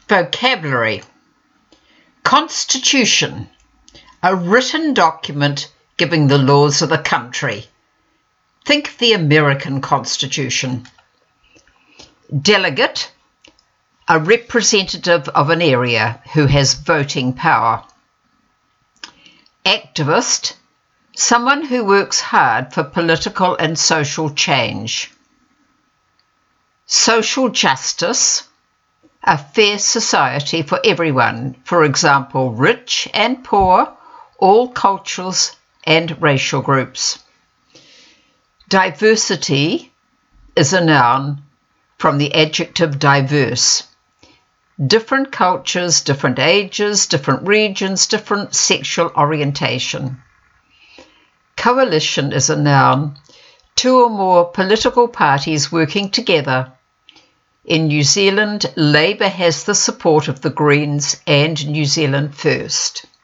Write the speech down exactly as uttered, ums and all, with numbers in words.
Vocabulary. Constitution, a written document giving the laws of the country. Think the American Constitution. Delegate, a representative of an area who has voting power. Activist, someone who works hard for political and social change. Social justice, a fair society for everyone, for example, rich and poor, all cultures and racial groups. Diversity is a noun from the adjective diverse. Different cultures, different ages, different regions, different sexual orientation. Coalition is a noun, two or more political parties working together. In New Zealand, Labour has the support of the Greens and New Zealand First.